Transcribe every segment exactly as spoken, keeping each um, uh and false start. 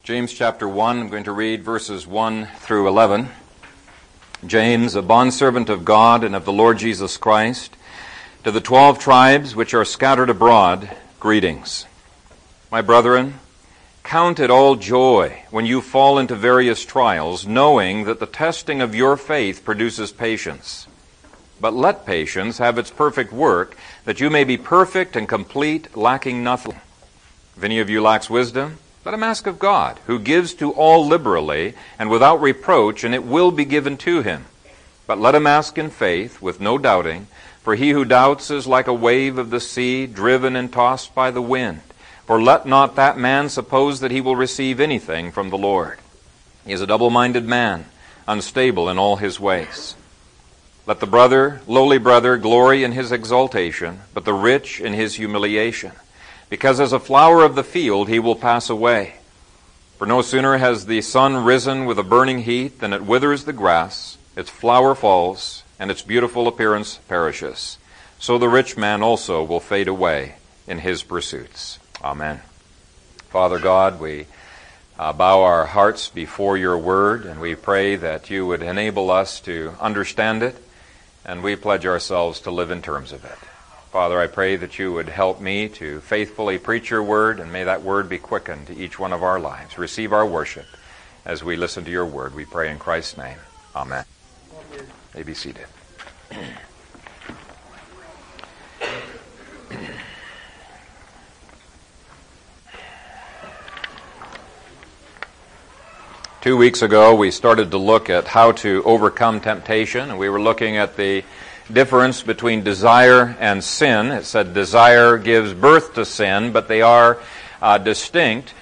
James chapter one, I'm going to read verses one through eleven. James, a bondservant of God and of the Lord Jesus Christ, to the twelve tribes which are scattered abroad, greetings. My brethren, count it all joy when you fall into various trials, knowing that the testing of your faith produces patience. But let patience have its perfect work, that you may be perfect and complete, lacking nothing. If any of you lacks wisdom, let him ask of God, who gives to all liberally and without reproach, and it will be given to him. But let him ask in faith, with no doubting, for he who doubts is like a wave of the sea, driven and tossed by the wind. For let not that man suppose that he will receive anything from the Lord. He is a double-minded man, unstable in all his ways. Let the brother, lowly brother, glory in his exaltation, but the rich in his humiliation. Because as a flower of the field he will pass away. For no sooner has the sun risen with a burning heat than it withers the grass, its flower falls, and its beautiful appearance perishes. So the rich man also will fade away in his pursuits. Amen. Father God, we uh, bow our hearts before your word, and we pray that you would enable us to understand it, and we pledge ourselves to live in terms of it. Father, I pray that you would help me to faithfully preach your word, and may that word be quickened to each one of our lives. Receive our worship as we listen to your word. We pray in Christ's name. Amen. Amen. You may be seated. Two weeks ago, we started to look at how to overcome temptation, and we were looking at the difference between desire and sin. It said desire gives birth to sin, but they are uh, distinct.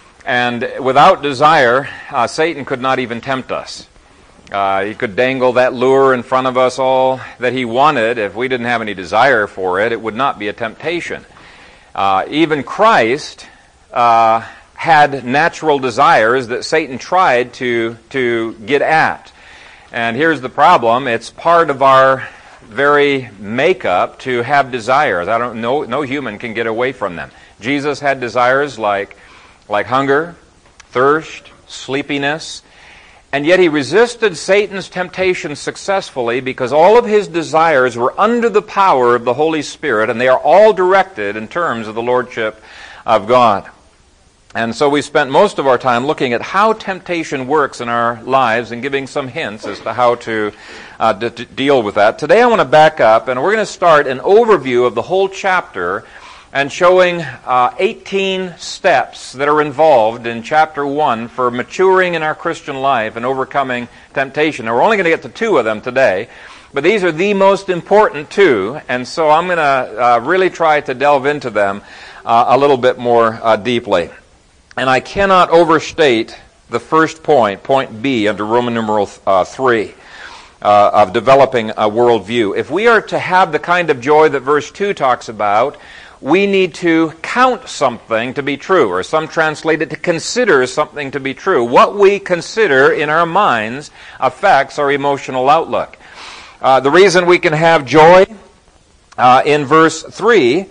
And without desire, uh, Satan could not even tempt us. Uh, he could dangle that lure in front of us all that he wanted. If we didn't have any desire for it, it would not be a temptation. Uh, even Christ uh, had natural desires that Satan tried to, to get at. And here's the problem. It's part of our very makeup to have desires. I don't know, no human can get away from them. Jesus had desires like, like hunger, thirst, sleepiness, and yet he resisted Satan's temptation successfully because all of his desires were under the power of the Holy Spirit, and they are all directed in terms of the Lordship of God. And so we spent most of our time looking at how temptation works in our lives and giving some hints as to how to, uh, to, to deal with that. Today I want to back up, and we're going to start an overview of the whole chapter and showing uh, eighteen steps that are involved in chapter one for maturing in our Christian life and overcoming temptation. Now, we're only going to get to two of them today, but these are the most important two, and so I'm going to uh, really try to delve into them uh, a little bit more uh, deeply. And I cannot overstate the first point, point B, under Roman numeral uh, three, uh, of developing a worldview. If we are to have the kind of joy that verse two talks about, we need to count something to be true, or some translate it to consider something to be true. What we consider in our minds affects our emotional outlook. Uh, the reason we can have joy uh, in verse three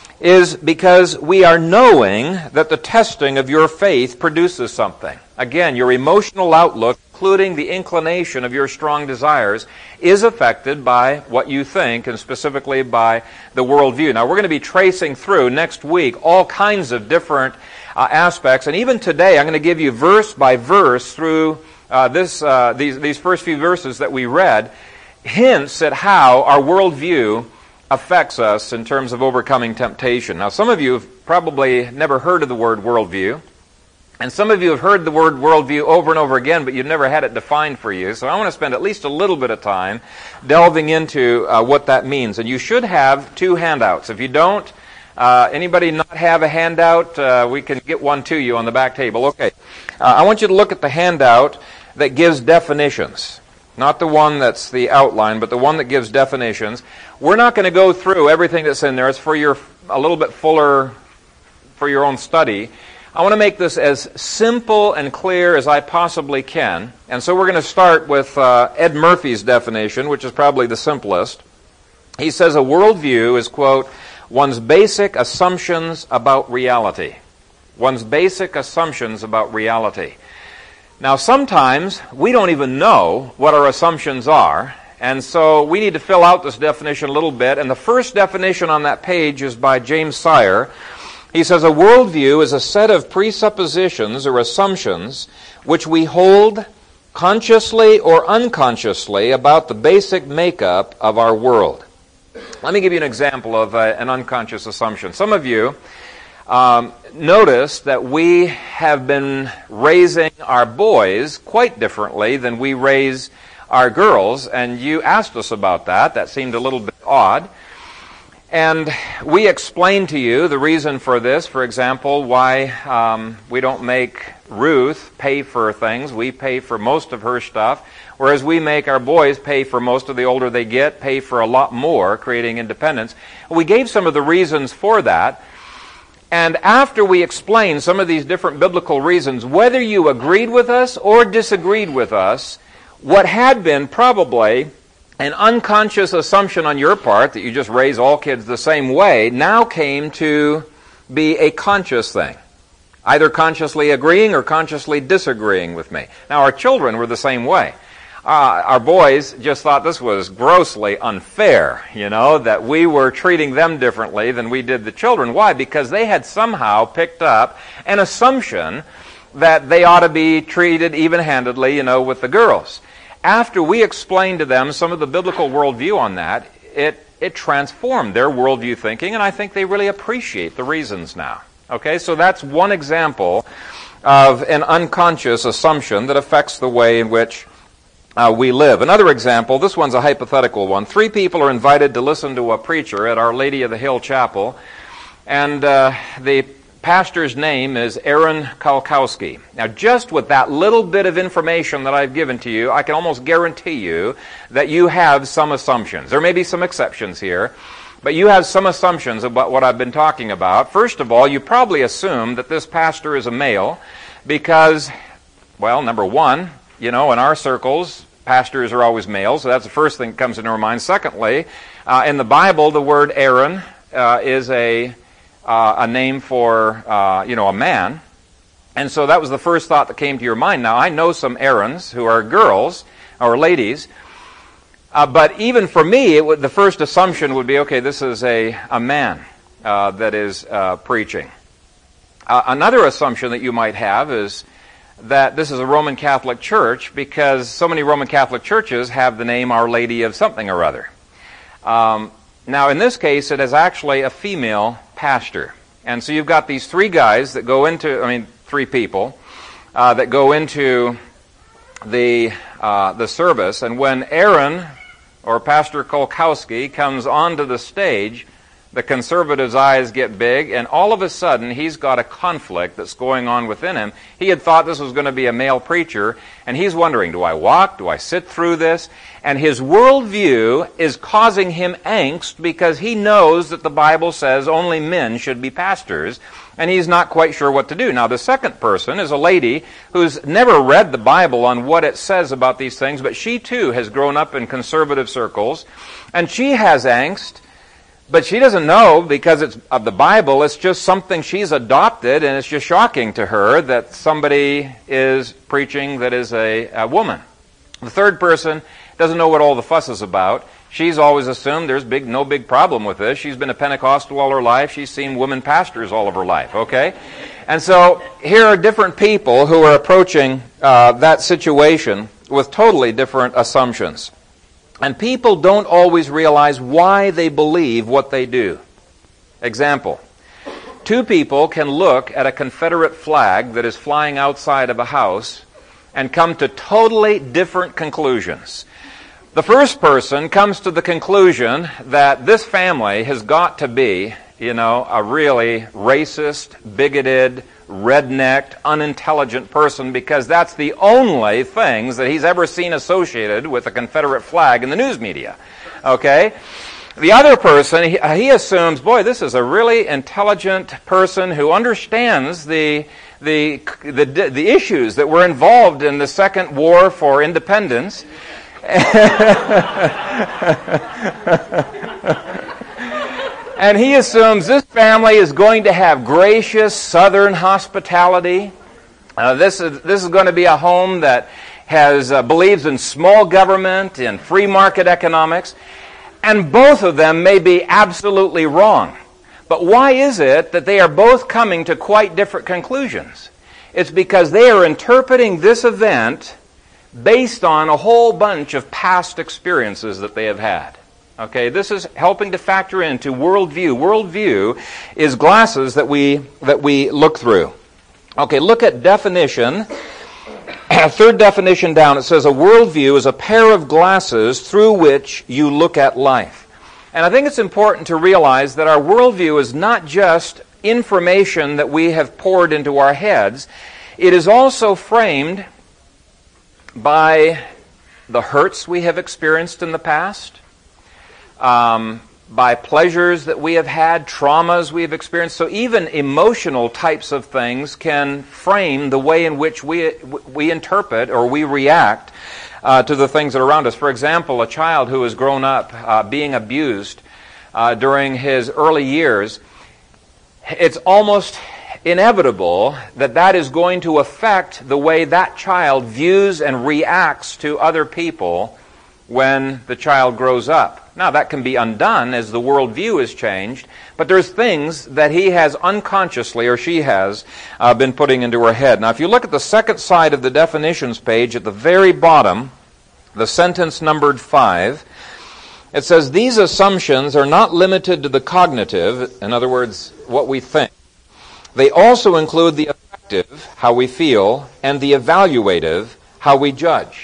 is because we are knowing that the testing of your faith produces something. Again, your emotional outlook, including the inclination of your strong desires, is affected by what you think, and specifically by the worldview. Now, we're going to be tracing through next week all kinds of different uh, aspects, and even today I'm going to give you verse by verse through uh, this uh, these, these first few verses that we read, hints at how our worldview affects us in terms of overcoming temptation. Now, some of you have probably never heard of the word worldview, and some of you have heard the word worldview over and over again, but you've never had it defined for you. So I want to spend at least a little bit of time delving into uh, what that means. And you should have two handouts. If you don't, uh, anybody not have a handout, uh, we can get one to you on the back table. Okay. Uh, I want you to look at the handout that gives definitions. Not the one that's the outline, but the one that gives definitions. We're not going to go through everything that's in there. It's for your a little bit fuller, for your own study. I want to make this as simple and clear as I possibly can. And so we're going to start with uh, Ed Murphy's definition, which is probably the simplest. He says a worldview is, quote, one's basic assumptions about reality. one's basic assumptions about reality. Now, sometimes we don't even know what our assumptions are, and so we need to fill out this definition a little bit. And the first definition on that page is by James Sire. He says, a worldview is a set of presuppositions or assumptions which we hold consciously or unconsciously about the basic makeup of our world. Let me give you an example of uh, an unconscious assumption. Some of you um, notice that we have been raising our boys quite differently than we raise our girls, and you asked us about that. That seemed a little bit odd. And we explained to you the reason for this. For example, why um, we don't make Ruth pay for things. We pay for most of her stuff, whereas we make our boys pay for most of the older they get, pay for a lot more, creating independence. We gave some of the reasons for that. And after we explained some of these different biblical reasons, whether you agreed with us or disagreed with us, what had been probably an unconscious assumption on your part that you just raise all kids the same way now came to be a conscious thing, either consciously agreeing or consciously disagreeing with me. Now, our children were the same way. Uh, our boys just thought this was grossly unfair, you know, that we were treating them differently than we did the children. Why? Because they had somehow picked up an assumption that they ought to be treated even-handedly, you know, with the girls. After we explained to them some of the biblical worldview on that, it, it transformed their worldview thinking, and I think they really appreciate the reasons now. Okay, so that's one example of an unconscious assumption that affects the way in which uh, we live. Another example, this one's a hypothetical one. Three people are invited to listen to a preacher at Our Lady of the Hill Chapel, and uh, the pastor's name is Aaron Kalkowski. Now, just with that little bit of information that I've given to you, I can almost guarantee you that you have some assumptions. There may be some exceptions here, but you have some assumptions about what I've been talking about. First of all, you probably assume that this pastor is a male because, well, number one, you know, in our circles, pastors are always males, so that's the first thing that comes into our mind. Secondly, uh, in the Bible, the word Aaron uh, is a Uh, a name for, uh, you know, a man. And so that was the first thought that came to your mind. Now, I know some Aarons who are girls or ladies, uh, but even for me, it would, the first assumption would be, okay, this is a, a man uh, that is uh, preaching. Uh, another assumption that you might have is that this is a Roman Catholic church because so many Roman Catholic churches have the name Our Lady of something or other. Um, now, in this case, it is actually a female pastor. And so you've got these three guys that go into, I mean, three people uh, that go into the uh, the service. And when Aaron, or Pastor Kolkowski, comes onto the stage, the conservative's eyes get big, and all of a sudden he's got a conflict that's going on within him. He had thought this was going to be a male preacher, and he's wondering, do I walk? Do I sit through this? And his worldview is causing him angst because he knows that the Bible says only men should be pastors, and he's not quite sure what to do. Now, the second person is a lady who's never read the Bible on what it says about these things, but she too has grown up in conservative circles, and she has angst. But she doesn't know because it's of the Bible. It's just something she's adopted, and it's just shocking to her that somebody is preaching that is a, a woman. The third person doesn't know what all the fuss is about. She's always assumed there's big, no big problem with this. She's been a Pentecostal all her life. She's seen women pastors all of her life, okay? And so here are different people who are approaching uh, that situation with totally different assumptions. And people don't always realize why they believe what they do. Example, two people can look at a Confederate flag that is flying outside of a house and come to totally different conclusions. The first person comes to the conclusion that this family has got to be, you know, a really racist, bigoted, rednecked, unintelligent person because that's the only things that he's ever seen associated with the Confederate flag in the news media. Okay? The other person, he, he assumes, boy, this is a really intelligent person who understands the, the, the, the issues that were involved in the Second War for Independence. And he assumes this family is going to have gracious Southern hospitality. Uh, this is this is going to be a home that has uh, believes in small government, in free market economics, and both of them may be absolutely wrong. But why is it that they are both coming to quite different conclusions? It's because they are interpreting this event based on a whole bunch of past experiences that they have had. Okay, this is helping to factor into worldview. Worldview is glasses that we that we look through. Okay, look at definition. Third definition down, it says a worldview is a pair of glasses through which you look at life. And I think it's important to realize that our worldview is not just information that we have poured into our heads. It is also framed by the hurts we have experienced in the past, um, by pleasures that we have had, traumas we have experienced. So even emotional types of things can frame the way in which we we interpret or we react uh, to the things that are around us. For example, a child who has grown up uh, being abused uh, during his early years, it's almost inevitable that that is going to affect the way that child views and reacts to other people when the child grows up. Now, that can be undone as the worldview is changed, but there's things that he has unconsciously, or she has, uh, been putting into her head. Now, if you look at the second side of the definitions page, at the very bottom, the sentence numbered five, it says, these assumptions are not limited to the cognitive, in other words, what we think. They also include the affective, how we feel, and the evaluative, how we judge.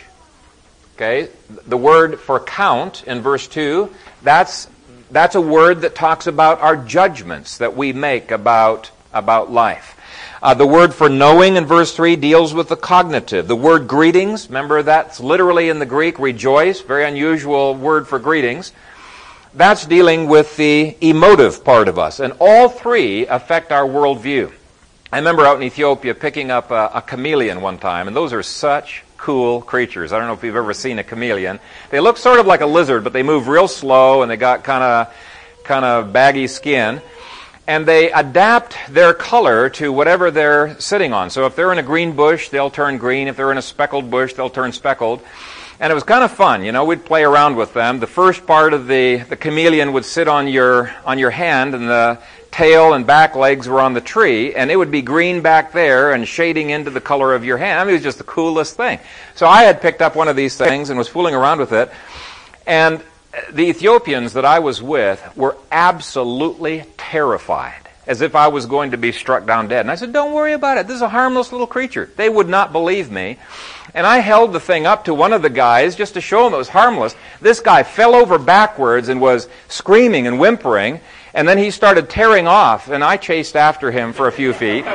Okay, the word for count in verse two, that's that's a word that talks about our judgments that we make about, about life. Uh, the word for knowing in verse three deals with the cognitive. The word greetings, remember that's literally in the Greek, rejoice, very unusual word for greetings. That's dealing with the emotive part of us. And all three affect our worldview. I remember out in Ethiopia picking up a, a chameleon one time, and those are such cool creatures. I don't know if you've ever seen a chameleon. They look sort of like a lizard, but they move real slow, and they got kind of kind of baggy skin. And they adapt their color to whatever they're sitting on. So if they're in a green bush, they'll turn green. If they're in a speckled bush, they'll turn speckled. And it was kind of fun, you know. We'd play around with them. The first part of the, the chameleon would sit on your on your hand, and the tail and back legs were on the tree, and it would be green back there and shading into the color of your hand. I mean, it was just the coolest thing. So I had picked up one of these things and was fooling around with it, and the Ethiopians that I was with were absolutely terrified, as if I was going to be struck down dead. And I said, don't worry about it. This is a harmless little creature. They would not believe me. And I held the thing up to one of the guys just to show him it was harmless. This guy fell over backwards and was screaming and whimpering. And then he started tearing off, and I chased after him for a few feet.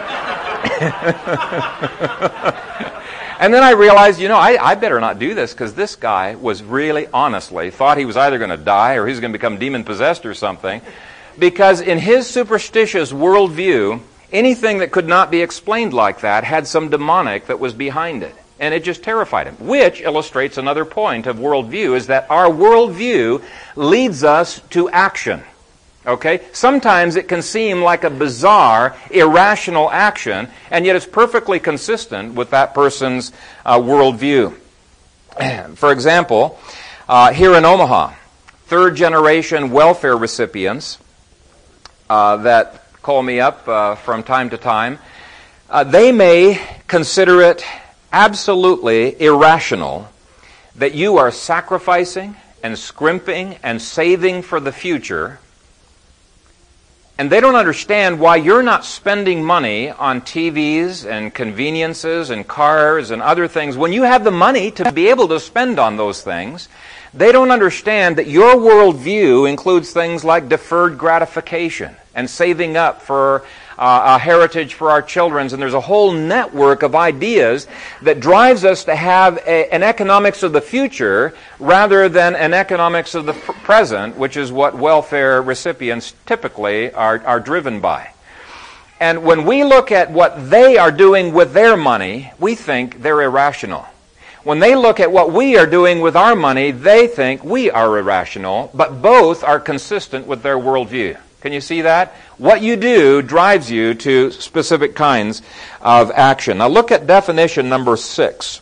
And then I realized, you know, I, I better not do this, because this guy was really, honestly, thought he was either going to die or he was going to become demon-possessed or something. Because in his superstitious worldview, anything that could not be explained like that had some demonic that was behind it. And it just terrified him, which illustrates another point of worldview, is that our worldview leads us to action. Okay? Sometimes it can seem like a bizarre, irrational action, and yet it's perfectly consistent with that person's uh, worldview. For example, uh, here in Omaha, third-generation welfare recipients uh, that call me up uh, from time to time, uh, they may consider it absolutely irrational that you are sacrificing and scrimping and saving for the future, and they don't understand why you're not spending money on T Vs and conveniences and cars and other things when you have the money to be able to spend on those things. They don't understand that your worldview includes things like deferred gratification and saving up for uh, a heritage for our children. And there's a whole network of ideas that drives us to have a, an economics of the future rather than an economics of the pr- present, which is what welfare recipients typically are, are driven by. And when we look at what they are doing with their money, we think they're irrational. When they look at what we are doing with our money, they think we are irrational, but both are consistent with their worldview. Can you see that? What you do drives you to specific kinds of action. Now look at definition number six.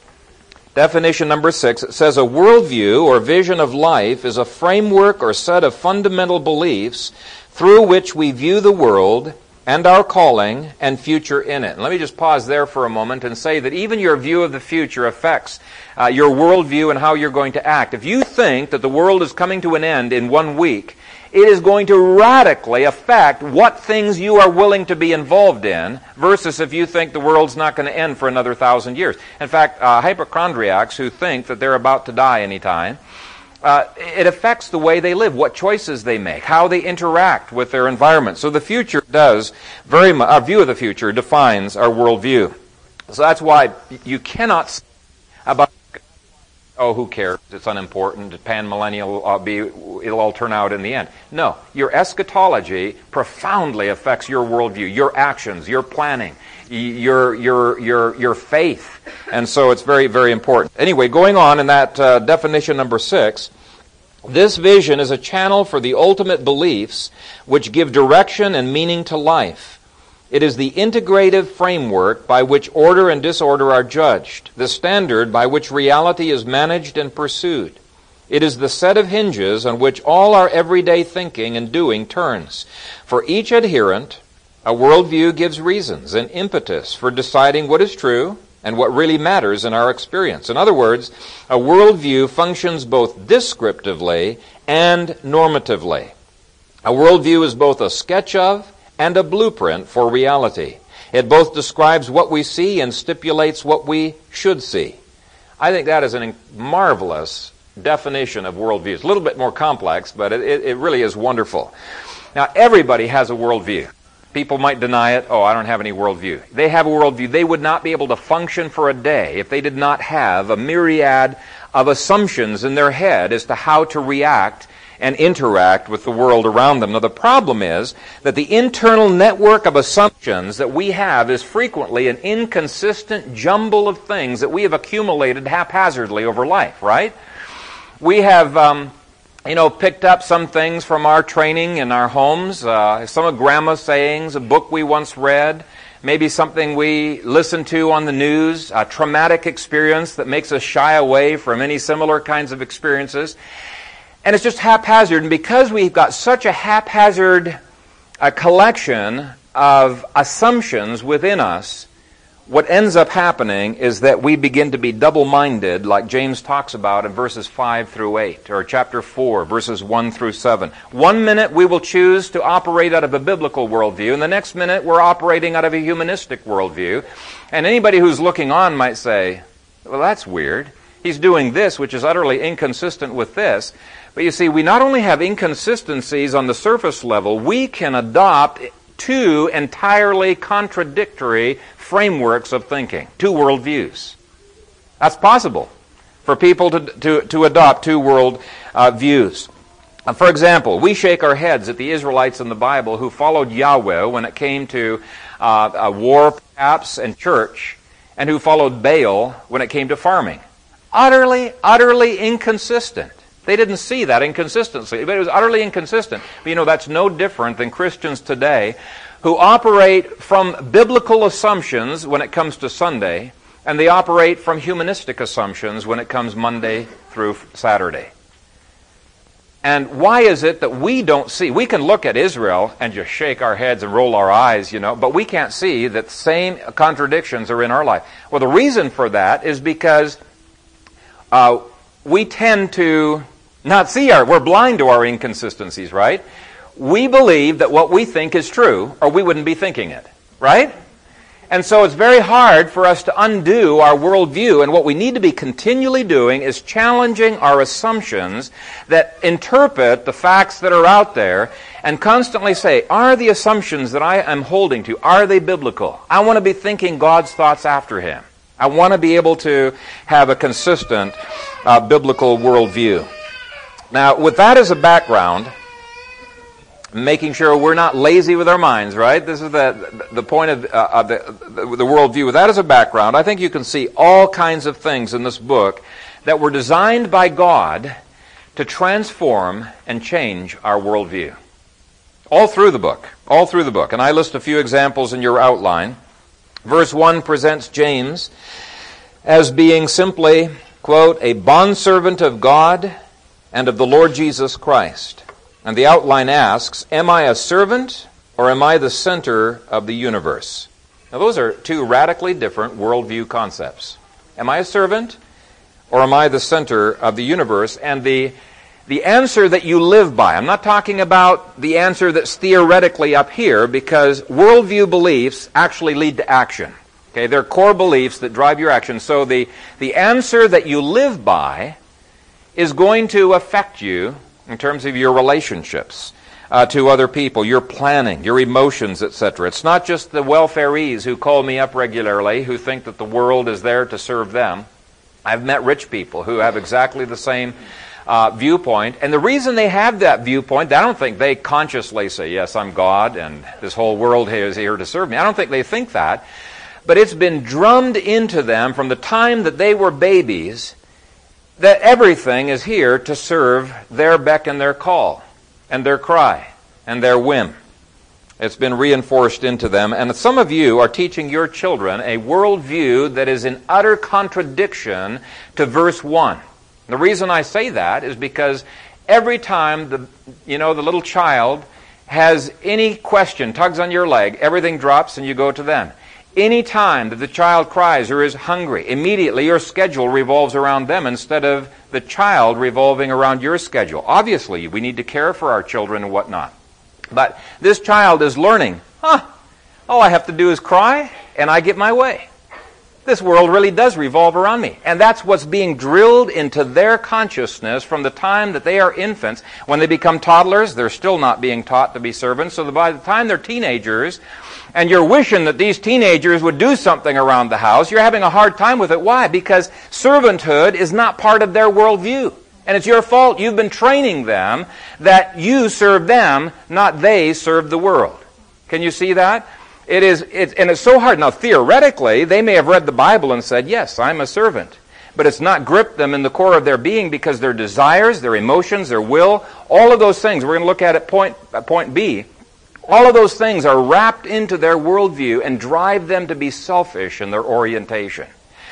Definition number six, it says a worldview or vision of life is a framework or set of fundamental beliefs through which we view the world and our calling and future in it. And let me just pause there for a moment and say that even your view of the future affects uh, your worldview and how you're going to act. If you think that the world is coming to an end in one week, it is going to radically affect what things you are willing to be involved in versus if you think the world's not going to end for another thousand years. In fact, uh, hypochondriacs who think that they're about to die anytime, uh, it affects the way they live, what choices they make, how they interact with their environment. So the future does very much, our view of the future defines our worldview. So that's why you cannot say about, oh, who cares? It's unimportant. Pan-millennial will uh, be, it'll all turn out in the end. No, your eschatology profoundly affects your worldview, your actions, your planning, your your your your faith, and so it's very very important. Anyway, going on in that uh, definition number six, this vision is a channel for the ultimate beliefs which give direction and meaning to life. It is the integrative framework by which order and disorder are judged, the standard by which reality is managed and pursued. It is the set of hinges on which all our everyday thinking and doing turns. For each adherent, a worldview gives reasons and impetus for deciding what is true and what really matters in our experience. In other words, a worldview functions both descriptively and normatively. A worldview is both a sketch of and a blueprint for reality. It both describes what we see and stipulates what we should see. I think that is a marvelous definition of worldview. It's a little bit more complex, but it, it, it really is wonderful. Now, everybody has a worldview. People might deny it. Oh, I don't have any worldview. They have a worldview. They would not be able to function for a day if they did not have a myriad of assumptions in their head as to how to react and interact with the world around them. Now, the problem is that the internal network of assumptions that we have is frequently an inconsistent jumble of things that we have accumulated haphazardly over life, right? We have, um, you know, picked up some things from our training in our homes, uh, some of Grandma's sayings, a book we once read, maybe something we listened to on the news, a traumatic experience that makes us shy away from any similar kinds of experiences. And it's just haphazard, and because we've got such a haphazard uh, collection of assumptions within us, what ends up happening is that we begin to be double-minded, like James talks about in verses five through eight, or chapter four, verses one through seven. One minute we will choose to operate out of a biblical worldview, and the next minute we're operating out of a humanistic worldview. And anybody who's looking on might say, well, that's weird. He's doing this, which is utterly inconsistent with this. But you see, we not only have inconsistencies on the surface level, we can adopt two entirely contradictory frameworks of thinking, two worldviews. That's possible for people to, to, to adopt two world uh, views. Uh, for example, we shake our heads at the Israelites in the Bible who followed Yahweh when it came to uh, a war, perhaps, and church, and who followed Baal when it came to farming. Utterly, utterly inconsistent. They didn't see that inconsistency, but it was utterly inconsistent. But you know, that's no different than Christians today who operate from biblical assumptions when it comes to Sunday, and they operate from humanistic assumptions when it comes Monday through Saturday. And why is it that we don't see? We can look at Israel and just shake our heads and roll our eyes, you know, but we can't see that the same contradictions are in our life. Well, the reason for that is because uh, we tend to not see our, we're blind to our inconsistencies, right? We believe that what we think is true, or we wouldn't be thinking it, right? And so it's very hard for us to undo our worldview, and what we need to be continually doing is challenging our assumptions that interpret the facts that are out there and constantly say, are the assumptions that I am holding to, are they biblical? I want to be thinking God's thoughts after Him. I want to be able to have a consistent uh, biblical worldview. Now, with that as a background, making sure we're not lazy with our minds, right? This is the the point of, uh, of the, the, the worldview. With that as a background, I think you can see all kinds of things in this book that were designed by God to transform and change our worldview. All through the book. All through the book. And I list a few examples in your outline. Verse one presents James as being simply, quote, a bondservant of God and of the Lord Jesus Christ. And the outline asks, am I a servant or am I the center of the universe? Now those are two radically different worldview concepts. Am I a servant or am I the center of the universe? And the, the answer that you live by, I'm not talking about the answer that's theoretically up here, because worldview beliefs actually lead to action. Okay, they're core beliefs that drive your action. So the, the answer that you live by is going to affect you in terms of your relationships uh, to other people, your planning, your emotions, et cetera. It's not just the welfarees who call me up regularly who think that the world is there to serve them. I've met rich people who have exactly the same uh, viewpoint. And the reason they have that viewpoint, I don't think they consciously say, yes, I'm God and this whole world is here to serve me. I don't think they think that. But it's been drummed into them from the time that they were babies that everything is here to serve their beck and their call and their cry and their whim. It's been reinforced into them. And some of you are teaching your children a worldview that is in utter contradiction to verse one. The reason I say that is because every time the, you know, the little child has any question, tugs on your leg, everything drops and you go to them. Any time that the child cries or is hungry, immediately your schedule revolves around them instead of the child revolving around your schedule. Obviously, we need to care for our children and whatnot. But this child is learning, huh, all I have to do is cry and I get my way. This world really does revolve around me. And that's what's being drilled into their consciousness from the time that they are infants. When they become toddlers, they're still not being taught to be servants. So that by the time they're teenagers, and you're wishing that these teenagers would do something around the house, you're having a hard time with it. Why? Because servanthood is not part of their worldview. And it's your fault. You've been training them that you serve them, not they serve the world. Can you see that? It is, it, and it's so hard. Now, theoretically, they may have read the Bible and said, yes, I'm a servant. But it's not gripped them in the core of their being because their desires, their emotions, their will, all of those things, we're going to look at at point, at point B, all of those things are wrapped into their worldview and drive them to be selfish in their orientation.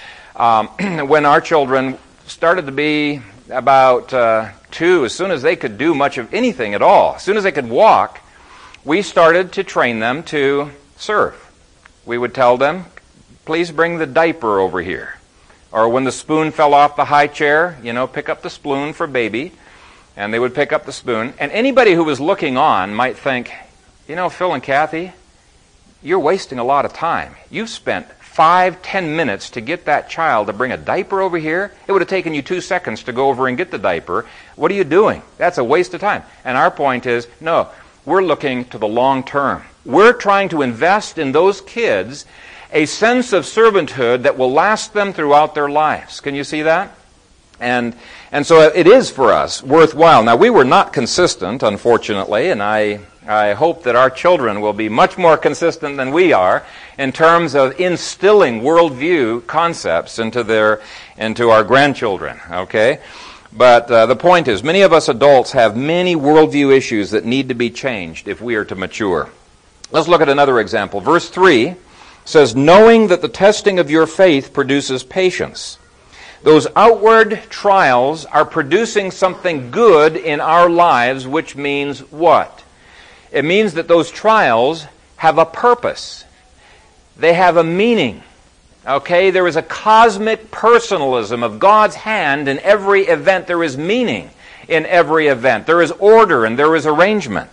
Um, when our children started to be about uh, two, as soon as they could do much of anything at all, as soon as they could walk, we started to train them to serve. We would tell them, please bring the diaper over here. Or when the spoon fell off the high chair, you know, pick up the spoon for baby. And they would pick up the spoon. And anybody who was looking on might think, you know, Phil and Kathy, you're wasting a lot of time. You've spent five, ten minutes to get that child to bring a diaper over here. It would have taken you two seconds to go over and get the diaper. What are you doing? That's a waste of time. And our point is, no, we're looking to the long term. We're trying to invest in those kids a sense of servanthood that will last them throughout their lives. Can you see that? And and so it is for us worthwhile. Now, we were not consistent, unfortunately, and I I hope that our children will be much more consistent than we are in terms of instilling worldview concepts into their into our grandchildren. Okay, but uh, the point is, many of us adults have many worldview issues that need to be changed if we are to mature. Let's look at another example. Verse three says, "Knowing that the testing of your faith produces patience." Those outward trials are producing something good in our lives, which means what? It means that those trials have a purpose. They have a meaning. Okay? There is a cosmic personalism of God's hand in every event. There is meaning in every event. There is order and there is arrangement.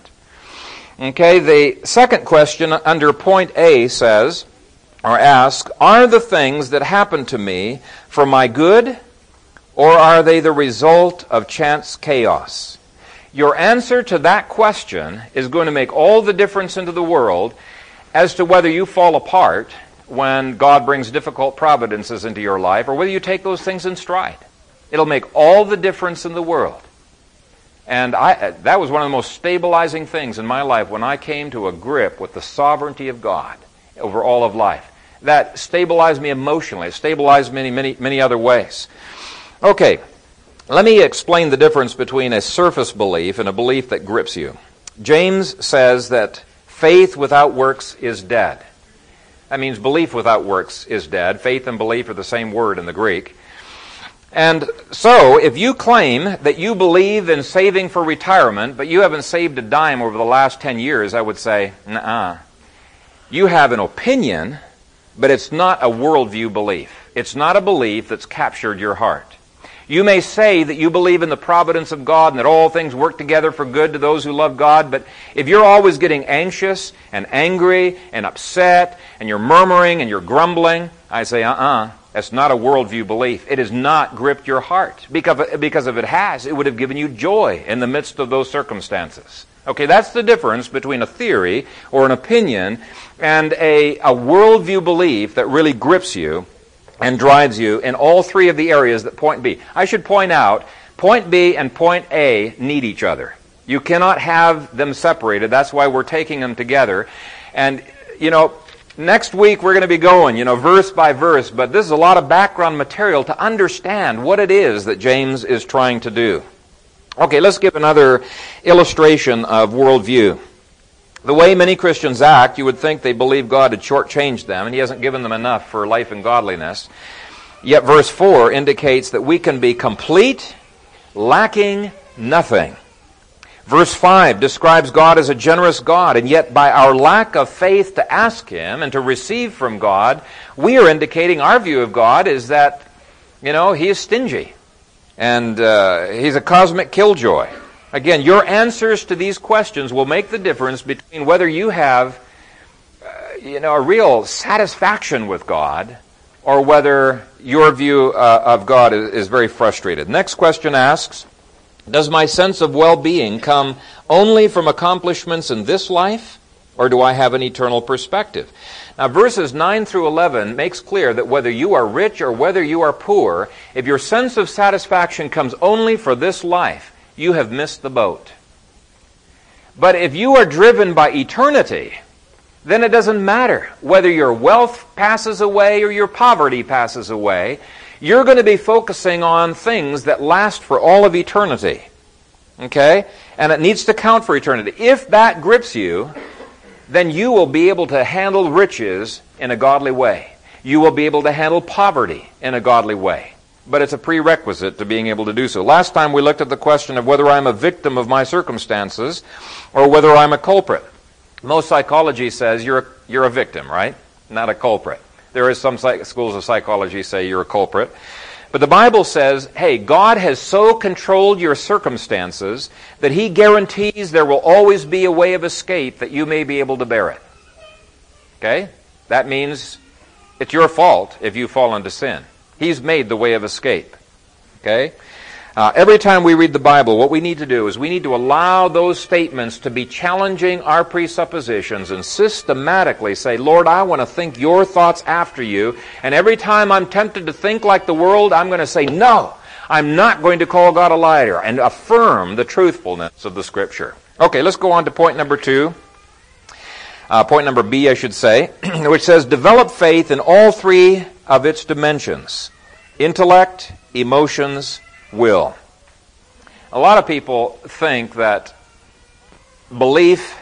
Okay? The second question under point A says, or asks, are the things that happen to me for my good, or are they the result of chance chaos? Your answer to that question is going to make all the difference into the world as to whether you fall apart when God brings difficult providences into your life, or whether you take those things in stride. It'll make all the difference in the world. And I, that was one of the most stabilizing things in my life when I came to a grip with the sovereignty of God over all of life. That stabilized me emotionally. It stabilized me in many, many other ways. Okay, let me explain the difference between a surface belief and a belief that grips you. James says that faith without works is dead. That means belief without works is dead. Faith and belief are the same word in the Greek. And so, if you claim that you believe in saving for retirement, but you haven't saved a dime over the last ten years, I would say, nuh-uh. You have an opinion, but it's not a worldview belief. It's not a belief that's captured your heart. You may say that you believe in the providence of God and that all things work together for good to those who love God, but if you're always getting anxious and angry and upset and you're murmuring and you're grumbling, I say, uh-uh, that's not a worldview belief. It has not gripped your heart. Because, because if it has, it would have given you joy in the midst of those circumstances. Okay, that's the difference between a theory or an opinion and a, a worldview belief that really grips you and drives you in all three of the areas that point B. I should point out, point B and point A need each other. You cannot have them separated. That's why we're taking them together. And, you know, next week we're going to be going, you know, verse by verse, but this is a lot of background material to understand what it is that James is trying to do. Okay, let's give another illustration of worldview. The way many Christians act, you would think they believe God had shortchanged them, and He hasn't given them enough for life and godliness. Yet verse four indicates that we can be complete, lacking nothing. Verse five describes God as a generous God, and yet by our lack of faith to ask Him and to receive from God, we are indicating our view of God is that, you know, He is stingy, and uh, He's a cosmic killjoy. Again, your answers to these questions will make the difference between whether you have, uh, you know, a real satisfaction with God or whether your view uh, of God is, is very frustrated. Next question asks, does my sense of well-being come only from accomplishments in this life, or do I have an eternal perspective? Now, verses nine through eleven makes clear that whether you are rich or whether you are poor, if your sense of satisfaction comes only for this life, you have missed the boat. But if you are driven by eternity, then it doesn't matter whether your wealth passes away or your poverty passes away. You're going to be focusing on things that last for all of eternity. Okay? And it needs to count for eternity. If that grips you, then you will be able to handle riches in a godly way. You will be able to handle poverty in a godly way. But it's a prerequisite to being able to do so. Last time we looked at the question of whether I'm a victim of my circumstances or whether I'm a culprit. Most psychology says you're a, you're a victim, right? Not a culprit. There is some psych- schools of psychology say you're a culprit. But the Bible says, hey, God has so controlled your circumstances that He guarantees there will always be a way of escape that you may be able to bear it. Okay? That means it's your fault if you fall into sin. He's made the way of escape. Okay? Uh, every time we read the Bible, what we need to do is we need to allow those statements to be challenging our presuppositions and systematically say, Lord, I want to think your thoughts after you. And every time I'm tempted to think like the world, I'm going to say, no, I'm not going to call God a liar, and affirm the truthfulness of the Scripture. Okay, let's go on to point number two. Uh, point number B, I should say, which says, develop faith in all three of its dimensions: intellect, emotions, will. A lot of people think that belief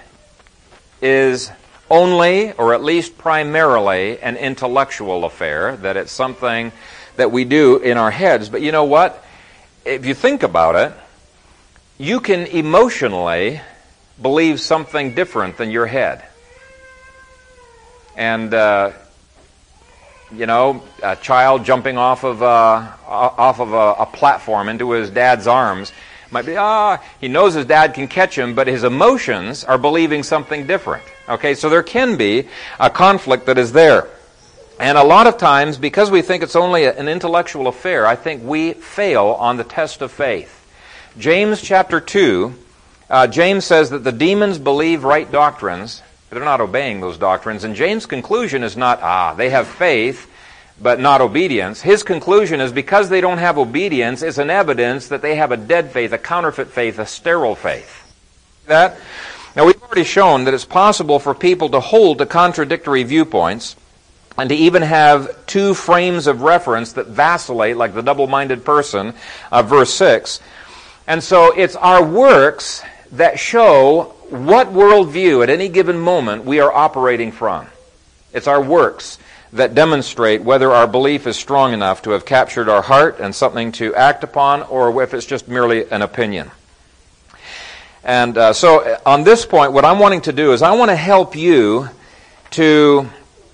is only, or at least primarily, an intellectual affair, that it's something that we do in our heads. But you know what? If you think about it, you can emotionally believe something different than your head. And, uh, you know, a child jumping off of, uh, off of a, a platform into his dad's arms might be, ah, he knows his dad can catch him, but his emotions are believing something different. Okay, so there can be a conflict that is there. And a lot of times, because we think it's only an intellectual affair, I think we fail on the test of faith. James chapter two, uh, James says that the demons believe right doctrines, but they're not obeying those doctrines. And James' conclusion is not, ah, they have faith, but not obedience. His conclusion is because they don't have obedience, it's an evidence that they have a dead faith, a counterfeit faith, a sterile faith. That? Now, we've already shown that it's possible for people to hold to contradictory viewpoints and to even have two frames of reference that vacillate like the double-minded person of verse six. And so it's our works that show what worldview at any given moment we are operating from. It's our works that demonstrate whether our belief is strong enough to have captured our heart and something to act upon, or if it's just merely an opinion. And uh, so on this point, what I'm wanting to do is I want to help you to,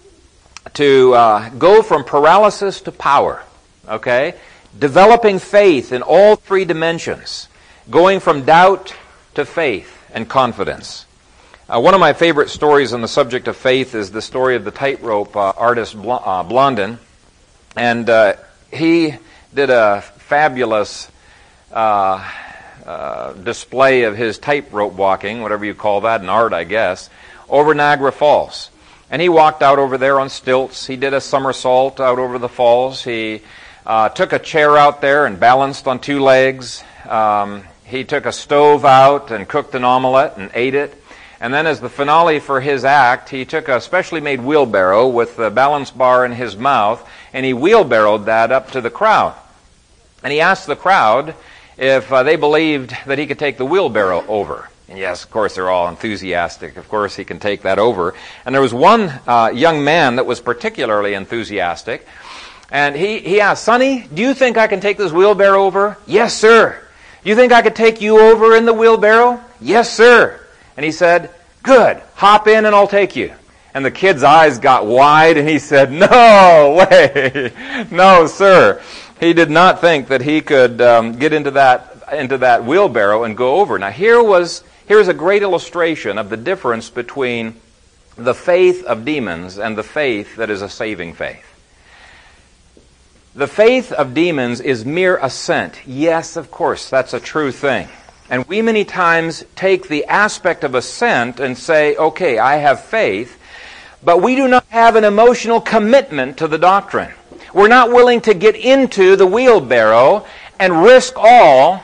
to uh, go from paralysis to power, okay? Developing faith in all three dimensions, going from doubt to faith and confidence. Uh, one of my favorite stories on the subject of faith is the story of the tightrope uh, artist Bl- uh, Blondin. And uh, he did a fabulous uh, uh, display of his tightrope walking, whatever you call that, an art, I guess, over Niagara Falls. And he walked out over there on stilts. He did a somersault out over the falls. He uh, took a chair out there and balanced on two legs. Um, he took a stove out and cooked an omelette and ate it. And then as the finale for his act, he took a specially made wheelbarrow with the balance bar in his mouth, and he wheelbarrowed that up to the crowd. And he asked the crowd if uh, they believed that he could take the wheelbarrow over. And yes, of course, they're all enthusiastic. Of course, he can take that over. And there was one uh, young man that was particularly enthusiastic. And he, he asked, "Sonny, do you think I can take this wheelbarrow over?" "Yes, sir." "Do you think I could take you over in the wheelbarrow?" "Yes, sir." And he said, "Good, hop in and I'll take you." And the kid's eyes got wide and he said, "No way, no sir." He did not think that he could um, get into that into that wheelbarrow and go over. Now here was here's a great illustration of the difference between the faith of demons and the faith that is a saving faith. The faith of demons is mere assent. Yes, of course, that's a true thing. And we many times take the aspect of assent and say, okay, I have faith, but we do not have an emotional commitment to the doctrine. We're not willing to get into the wheelbarrow and risk all,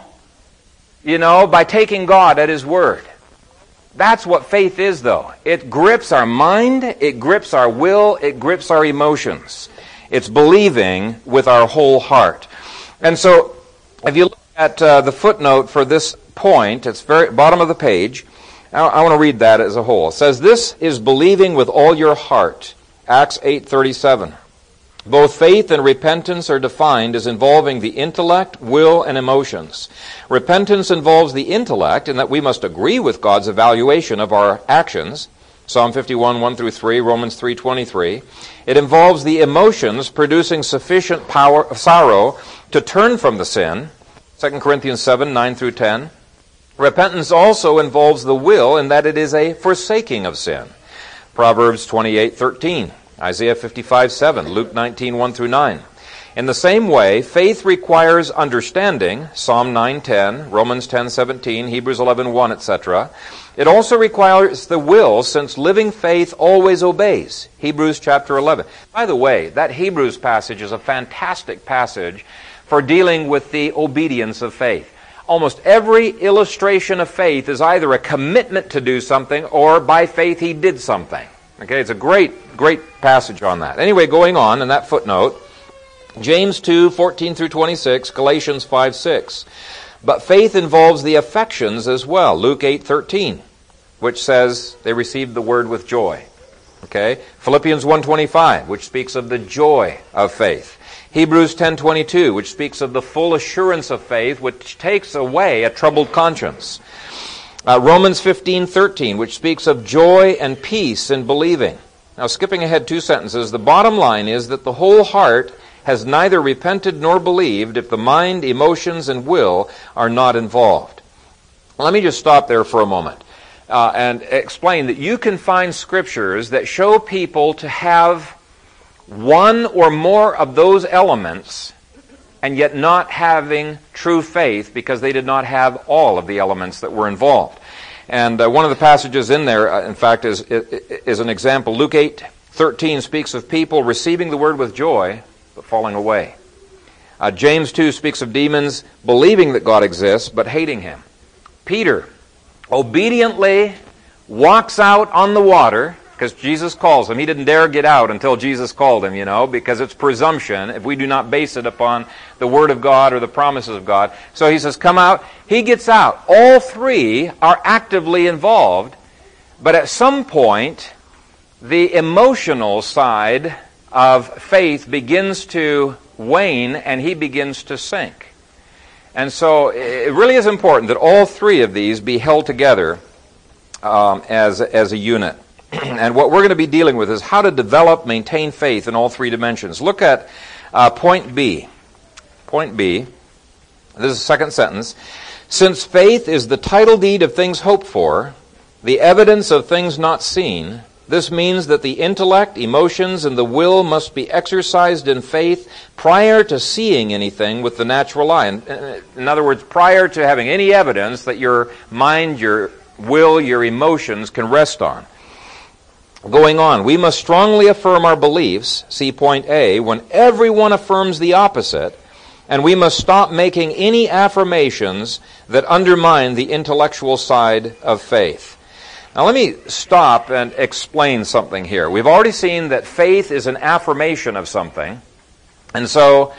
you know, by taking God at His word. That's what faith is, though. It grips our mind, it grips our will, it grips our emotions. It's believing with our whole heart. And so, if you look at uh, the footnote for this point, it's very bottom of the page. I, I want to read that as a whole. It says, "This is believing with all your heart." Acts eight thirty-seven. Both faith and repentance are defined as involving the intellect, will, and emotions. Repentance involves the intellect in that we must agree with God's evaluation of our actions. Psalm fifty-one, one through three, Romans three twenty-three. It involves the emotions producing sufficient power, sorrow to turn from the sin. Second Corinthians seven, nine through ten. Repentance also involves the will in that it is a forsaking of sin. Proverbs twenty-eight, thirteen. Isaiah fifty-five, seven. Luke nineteen, one through nine. In the same way, faith requires understanding. Psalm nine, ten. Romans ten, seventeen. Hebrews eleven, one, et cetera. It also requires the will, since living faith always obeys. Hebrews chapter eleven. By the way, that Hebrews passage is a fantastic passage for dealing with the obedience of faith. Almost every illustration of faith is either a commitment to do something or by faith he did something. Okay, it's a great, great passage on that. Anyway, going on in that footnote, James two, fourteen through twenty-six, Galatians five, six. But faith involves the affections as well. Luke eight, thirteen, which says they received the word with joy. Okay, Philippians one twenty-five, which speaks of the joy of faith. Hebrews ten twenty-two, which speaks of the full assurance of faith, which takes away a troubled conscience. Uh, Romans fifteen thirteen, which speaks of joy and peace in believing. Now, skipping ahead two sentences, the bottom line is that the whole heart has neither repented nor believed if the mind, emotions, and will are not involved. Let me just stop there for a moment uh, and explain that you can find scriptures that show people to have one or more of those elements and yet not having true faith because they did not have all of the elements that were involved. And uh, one of the passages in there, uh, in fact, is, is an example. Luke eight thirteen speaks of people receiving the word with joy, but falling away. Uh, James two speaks of demons believing that God exists, but hating Him. Peter obediently walks out on the water, because Jesus calls him. He didn't dare get out until Jesus called him, you know, because it's presumption if we do not base it upon the Word of God or the promises of God. So he says, come out. He gets out. All three are actively involved, but at some point, the emotional side of faith begins to wane and he begins to sink. And so it really is important that all three of these be held together um, as, as a unit. And what we're going to be dealing with is how to develop, maintain faith in all three dimensions. Look at uh, point B. Point B. This is the second sentence. Since faith is the title deed of things hoped for, the evidence of things not seen, this means that the intellect, emotions, and the will must be exercised in faith prior to seeing anything with the natural eye. In other words, prior to having any evidence that your mind, your will, your emotions can rest on. Going on, we must strongly affirm our beliefs, see point A, when everyone affirms the opposite, and we must stop making any affirmations that undermine the intellectual side of faith. Now let me stop and explain something here. We've already seen that faith is an affirmation of something, and so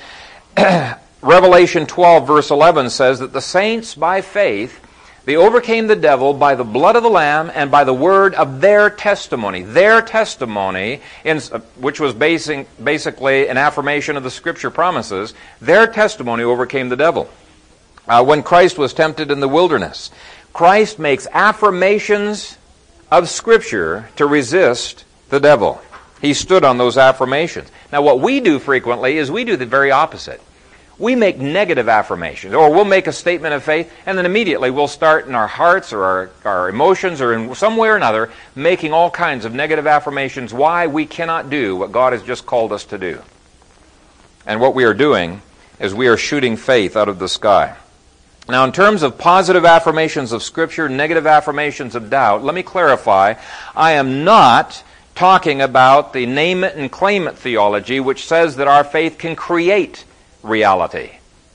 Revelation twelve verse eleven says that the saints by faith they overcame the devil by the blood of the Lamb and by the word of their testimony. Their testimony, in, which was basing, basically an affirmation of the Scripture promises, their testimony overcame the devil. Uh, when Christ was tempted in the wilderness, Christ makes affirmations of Scripture to resist the devil. He stood on those affirmations. Now what we do frequently is we do the very opposite. We make negative affirmations, or we'll make a statement of faith, and then immediately we'll start in our hearts or our, our emotions or in some way or another making all kinds of negative affirmations why we cannot do what God has just called us to do. And what we are doing is we are shooting faith out of the sky. Now, in terms of positive affirmations of Scripture, negative affirmations of doubt, let me clarify, I am not talking about the name it and claim it theology, which says that our faith can create reality.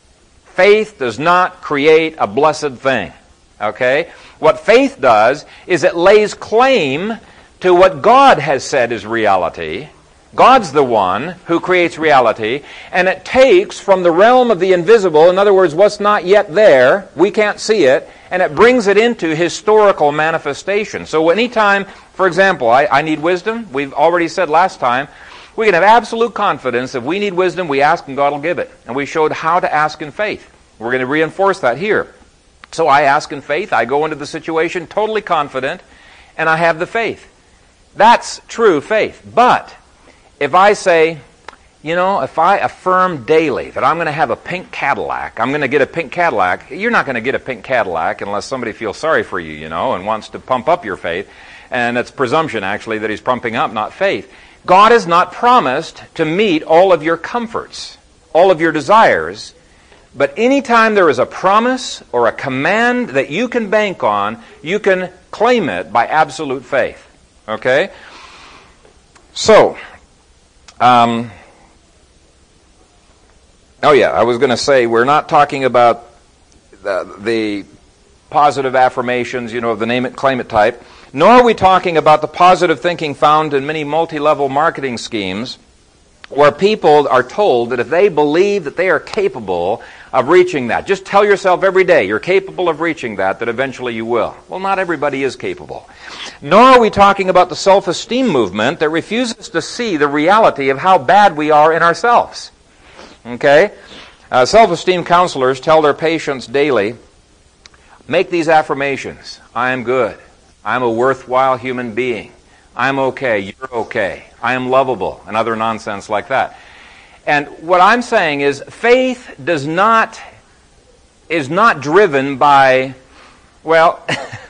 Faith does not create a blessed thing. Okay? What faith does is it lays claim to what God has said is reality. God's the one who creates reality, and it takes from the realm of the invisible, in other words, what's not yet there, we can't see it, and it brings it into historical manifestation. So anytime, for example, I, I need wisdom, we've already said last time, we can have absolute confidence if we need wisdom, we ask and God will give it. And we showed how to ask in faith. We're going to reinforce that here. So I ask in faith, I go into the situation totally confident, and I have the faith. That's true faith. But if I say, you know, if I affirm daily that I'm going to have a pink Cadillac, I'm going to get a pink Cadillac, you're not going to get a pink Cadillac unless somebody feels sorry for you, you know, and wants to pump up your faith. And it's presumption, actually, that he's pumping up, not faith. God has not promised to meet all of your comforts, all of your desires, but anytime there is a promise or a command that you can bank on, you can claim it by absolute faith. Okay? So, um, oh yeah, I was going to say, we're not talking about the, the positive affirmations, you know, of the name it, claim it type. Nor are we talking about the positive thinking found in many multi-level marketing schemes where people are told that if they believe that they are capable of reaching that, just tell yourself every day you're capable of reaching that, that eventually you will. Well, not everybody is capable. Nor are we talking about the self-esteem movement that refuses to see the reality of how bad we are in ourselves. Okay? Uh, self-esteem counselors tell their patients daily, make these affirmations. I am good. I'm a worthwhile human being. I'm okay. You're okay. I am lovable, and other nonsense like that. And what I'm saying is faith does not, is not driven by, well,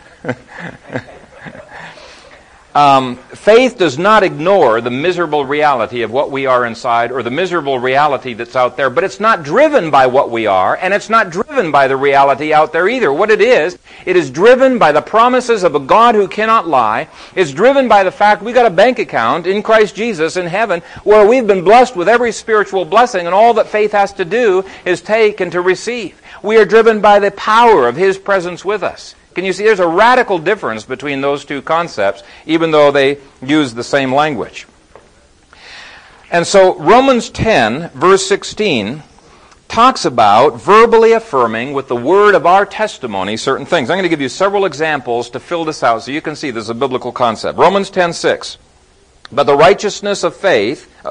um, faith does not ignore the miserable reality of what we are inside or the miserable reality that's out there, but it's not driven by what we are, and it's not driven by the reality out there either. What it is, it is driven by the promises of a God who cannot lie. It's driven by the fact we got a bank account in Christ Jesus in heaven where we've been blessed with every spiritual blessing, and all that faith has to do is take and to receive. We are driven by the power of His presence with us. Can you see there's a radical difference between those two concepts, even though they use the same language? And so Romans ten, verse sixteen, talks about verbally affirming with the word of our testimony certain things. I'm going to give you several examples to fill this out so you can see this is a biblical concept. Romans ten six. But the righteousness of faith uh,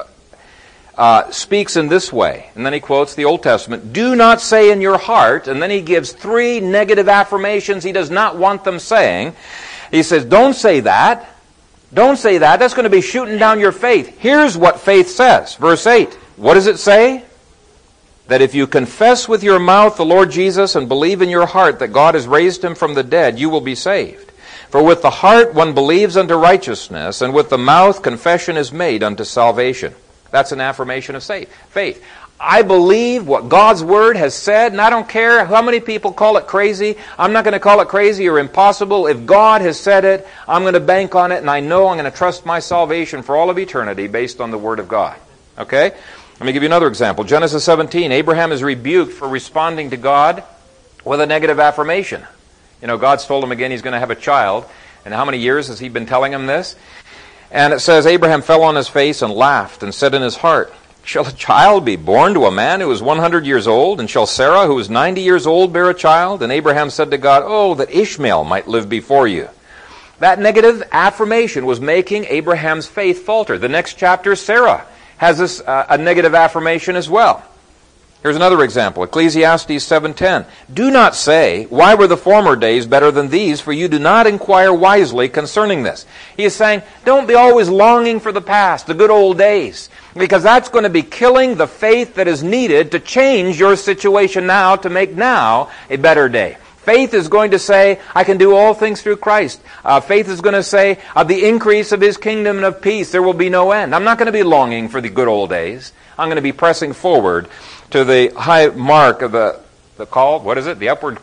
uh, speaks in this way. And then he quotes the Old Testament. Do not say in your heart. And then he gives three negative affirmations he does not want them saying. He says, don't say that. Don't say that. That's going to be shooting down your faith. Here's what faith says. Verse eight. What does it say? That if you confess with your mouth the Lord Jesus and believe in your heart that God has raised him from the dead, you will be saved. For with the heart one believes unto righteousness, and with the mouth confession is made unto salvation. That's an affirmation of faith. I believe what God's Word has said, and I don't care how many people call it crazy. I'm not going to call it crazy or impossible. If God has said it, I'm going to bank on it, and I know I'm going to trust my salvation for all of eternity based on the Word of God. Okay? Let me give you another example. Genesis seventeen, Abraham is rebuked for responding to God with a negative affirmation. You know, God's told him again he's going to have a child. And how many years has he been telling him this? And it says, Abraham fell on his face and laughed and said in his heart, shall a child be born to a man who is one hundred years old? And shall Sarah, who is ninety years old, bear a child? And Abraham said to God, oh, that Ishmael might live before you. That negative affirmation was making Abraham's faith falter. The next chapter, Sarah has this, uh, a negative affirmation as well. Here's another example. Ecclesiastes seven ten. Do not say, why were the former days better than these? For you do not inquire wisely concerning this. He is saying, don't be always longing for the past, the good old days. Because that's going to be killing the faith that is needed to change your situation now, to make now a better day. Faith is going to say, I can do all things through Christ. Uh, faith is going to say, of the increase of His kingdom and of peace, there will be no end. I'm not going to be longing for the good old days. I'm going to be pressing forward to the high mark of the, the call. What is it? The upward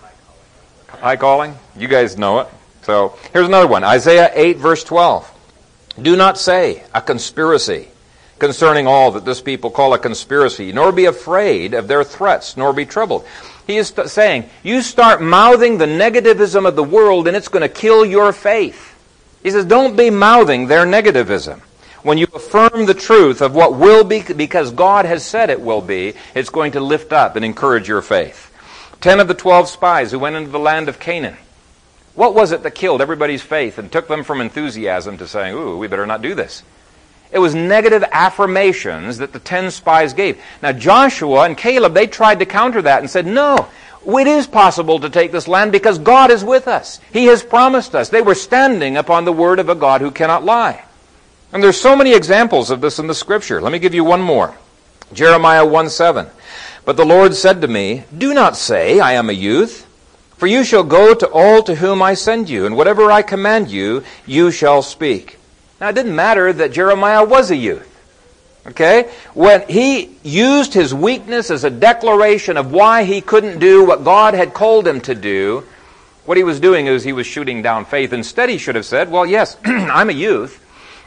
high calling? You guys know it. So here's another one. Isaiah eight, verse twelve. Do not say a conspiracy concerning all that this people call a conspiracy, nor be afraid of their threats, nor be troubled. He is st- saying, you start mouthing the negativism of the world and it's going to kill your faith. He says, don't be mouthing their negativism. When you affirm the truth of what will be, because God has said it will be, it's going to lift up and encourage your faith. Ten of the twelve spies who went into the land of Canaan. What was it that killed everybody's faith and took them from enthusiasm to saying, ooh, we better not do this? It was negative affirmations that the ten spies gave. Now Joshua and Caleb, they tried to counter that and said, no, it is possible to take this land because God is with us. He has promised us. They were standing upon the word of a God who cannot lie. And there's so many examples of this in the Scripture. Let me give you one more. Jeremiah one seven. But the Lord said to me, do not say, I am a youth, for you shall go to all to whom I send you, and whatever I command you, you shall speak. Now, it didn't matter that Jeremiah was a youth. Okay? When he used his weakness as a declaration of why he couldn't do what God had called him to do, what he was doing is he was shooting down faith. Instead, he should have said, well, yes, I'm a youth,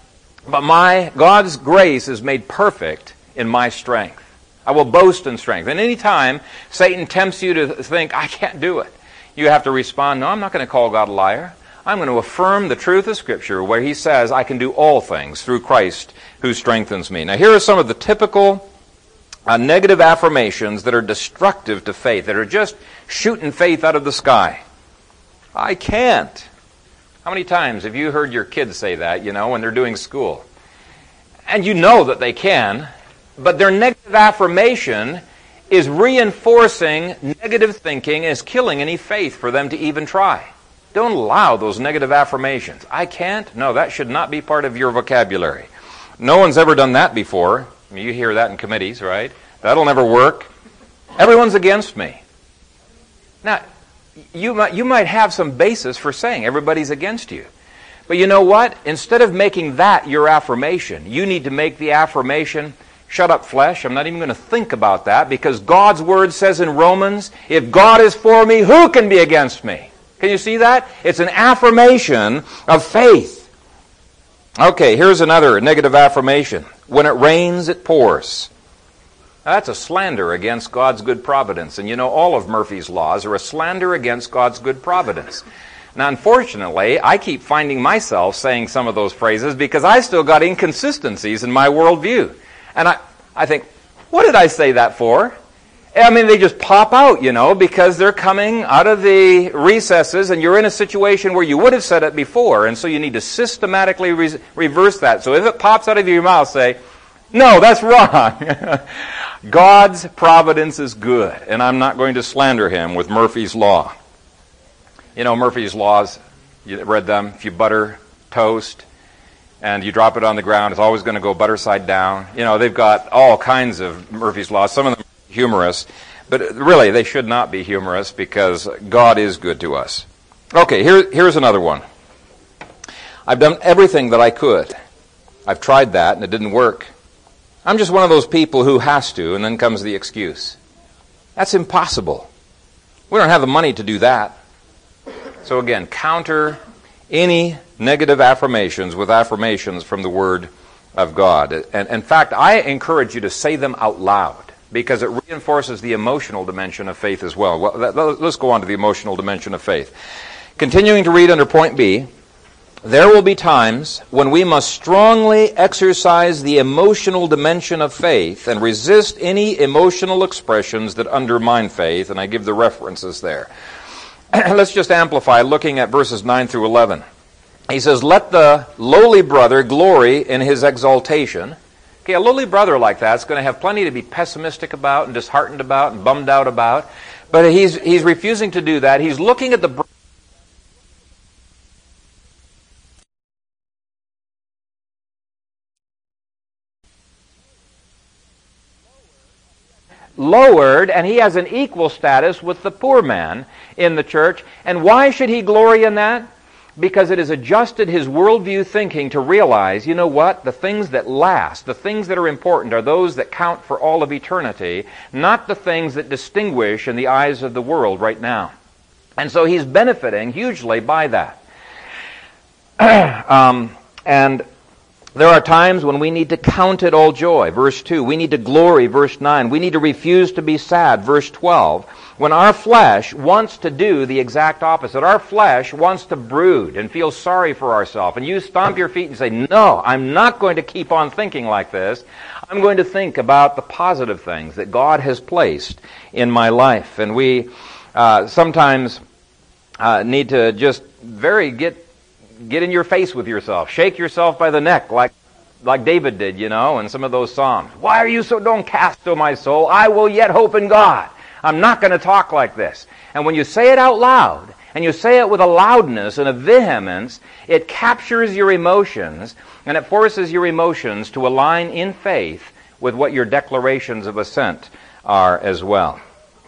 but my God's grace is made perfect in my strength. I will boast in strength. And any time Satan tempts you to think, I can't do it, you have to respond, no, I'm not going to call God a liar. I'm going to affirm the truth of Scripture where He says, I can do all things through Christ who strengthens me. Now, here are some of the typical uh, negative affirmations that are destructive to faith, that are just shooting faith out of the sky. I can't. How many times have you heard your kids say that, you know, when they're doing school? And you know that they can, but their negative affirmation is reinforcing negative thinking and is killing any faith for them to even try. Don't allow those negative affirmations. I can't? No, that should not be part of your vocabulary. No one's ever done that before. I mean, you hear that in committees, right? That'll never work. Everyone's against me. Now, you might, you might have some basis for saying everybody's against you. But you know what? Instead of making that your affirmation, you need to make the affirmation, shut up, flesh. I'm not even going to think about that because God's Word says in Romans, if God is for me, who can be against me? Can you see that? It's an affirmation of faith. Okay, here's another negative affirmation. When it rains, it pours. Now, that's a slander against God's good providence. And you know, all of Murphy's laws are a slander against God's good providence. Now, unfortunately, I keep finding myself saying some of those phrases because I still got inconsistencies in my worldview. And I, I think, what did I say that for? I mean, they just pop out, you know, because they're coming out of the recesses and you're in a situation where you would have said it before. And so you need to systematically re- reverse that. So if it pops out of your mouth, say, no, that's wrong. God's providence is good, and I'm not going to slander him with Murphy's Law. You know, Murphy's Laws, you read them. If you butter toast and you drop it on the ground, it's always going to go butter side down. You know, they've got all kinds of Murphy's Laws. Some of them are humorous, but really they should not be humorous because God is good to us. Okay, here, here's another one. I've done everything that I could. I've tried that and it didn't work. I'm just one of those people who has to, and then comes the excuse. That's impossible. We don't have the money to do that. So again, counter any negative affirmations with affirmations from the Word of God. And in fact, I encourage you to say them out loud because it reinforces the emotional dimension of faith as well. Well, let's go on to the emotional dimension of faith. Continuing to read under point B, there will be times when we must strongly exercise the emotional dimension of faith and resist any emotional expressions that undermine faith, and I give the references there. Let's just amplify looking at verses nine through eleven. He says, let the lowly brother glory in his exaltation. Okay, a lowly brother like that is going to have plenty to be pessimistic about and disheartened about and bummed out about. But he's he's refusing to do that. He's looking at the lowered, and he has an equal status with the poor man in the church. And why should he glory in that? Because it has adjusted his worldview thinking to realize, you know what, the things that last, the things that are important are those that count for all of eternity, not the things that distinguish in the eyes of the world right now. And so he's benefiting hugely by that. um, and There are times when we need to count it all joy, verse two. We need to glory, verse nine. We need to refuse to be sad, verse twelve. When our flesh wants to do the exact opposite. Our flesh wants to brood and feel sorry for ourselves. And you stomp your feet and say, no, I'm not going to keep on thinking like this. I'm going to think about the positive things that God has placed in my life. And we uh, sometimes uh, need to just very get Get in your face with yourself. Shake yourself by the neck like like David did, you know, in some of those Psalms. Why are you so downcast, O my soul? I will yet hope in God. I'm not going to talk like this. And when you say it out loud, and you say it with a loudness and a vehemence, it captures your emotions, and it forces your emotions to align in faith with what your declarations of assent are as well.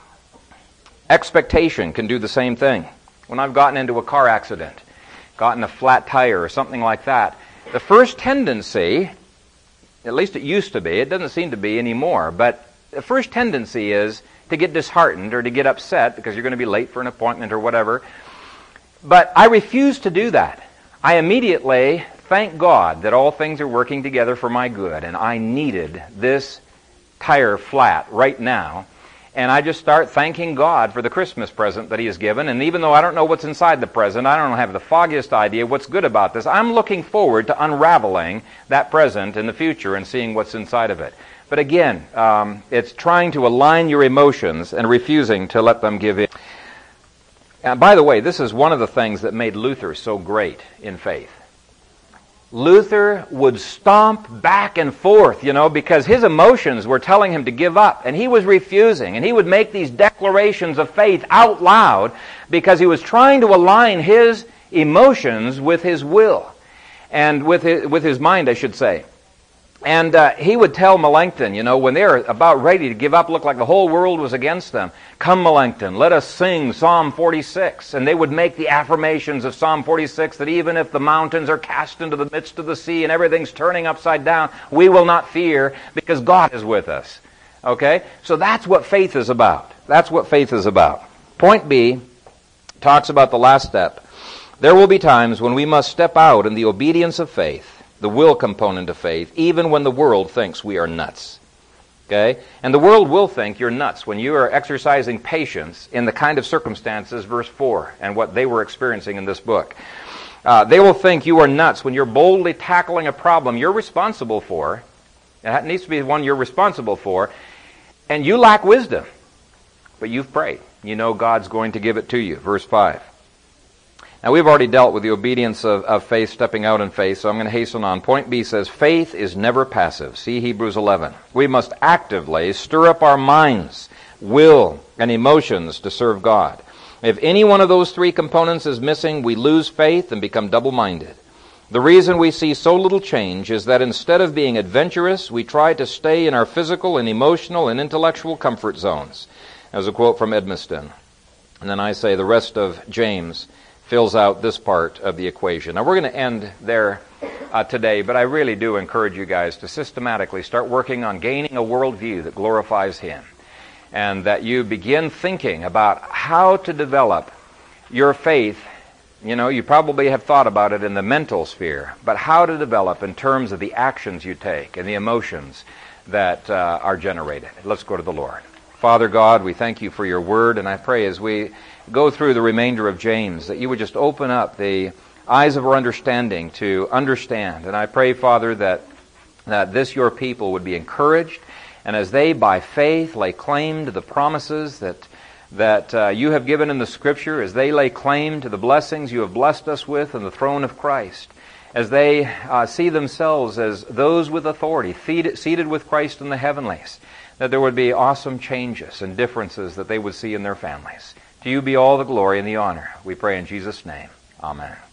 Expectation can do the same thing. When I've gotten into a car accident, gotten a flat tire or something like that, the first tendency, at least it used to be, it doesn't seem to be anymore, but the first tendency is to get disheartened or to get upset because you're going to be late for an appointment or whatever. But I refuse to do that. I immediately thank God that all things are working together for my good, and I needed this tire flat right now. And I just start thanking God for the Christmas present that He has given. And even though I don't know what's inside the present, I don't have the foggiest idea what's good about this, I'm looking forward to unraveling that present in the future and seeing what's inside of it. But again, um, it's trying to align your emotions and refusing to let them give in. And by the way, this is one of the things that made Luther so great in faith. Luther would stomp back and forth, you know, because his emotions were telling him to give up, and he was refusing, and he would make these declarations of faith out loud because he was trying to align his emotions with his will, and with his, with his mind, I should say. And uh, he would tell Melanchthon, you know, when they were about ready to give up, looked like the whole world was against them, come Melanchthon, let us sing Psalm forty-six. And they would make the affirmations of Psalm forty-six that even if the mountains are cast into the midst of the sea and everything's turning upside down, we will not fear because God is with us. Okay? So that's what faith is about. That's what faith is about. Point B talks about the last step. There will be times when we must step out in the obedience of faith, the will component of faith, even when the world thinks we are nuts. Okay? And the world will think you're nuts when you are exercising patience in the kind of circumstances, verse four, and what they were experiencing in this book. Uh, they will think you are nuts when you're boldly tackling a problem you're responsible for. It needs to be one you're responsible for. And you lack wisdom. But you've prayed. You know God's going to give it to you. Verse five. Now we've already dealt with the obedience of, of faith, stepping out in faith, so I'm going to hasten on. Point B says, faith is never passive. See Hebrews eleven. We must actively stir up our minds, will, and emotions to serve God. If any one of those three components is missing, we lose faith and become double-minded. The reason we see so little change is that instead of being adventurous, we try to stay in our physical and emotional and intellectual comfort zones. There's a quote from Edmiston. And then I say the rest of James fills out this part of the equation. Now we're going to end there uh, today, but I really do encourage you guys to systematically start working on gaining a worldview that glorifies Him, and that you begin thinking about how to develop your faith. You know, you probably have thought about it in the mental sphere, but how to develop in terms of the actions you take and the emotions that uh, are generated. Let's go to the Lord. Father God, we thank you for your word, and I pray as we go through the remainder of James that you would just open up the eyes of our understanding to understand. And I pray, Father, that, that this your people would be encouraged, and as they by faith lay claim to the promises that that uh, you have given in the Scripture, as they lay claim to the blessings you have blessed us with in the throne of Christ, as they uh, see themselves as those with authority, seated with Christ in the heavenlies, that there would be awesome changes and differences that they would see in their families. To you be all the glory and the honor. We pray in Jesus' name. Amen.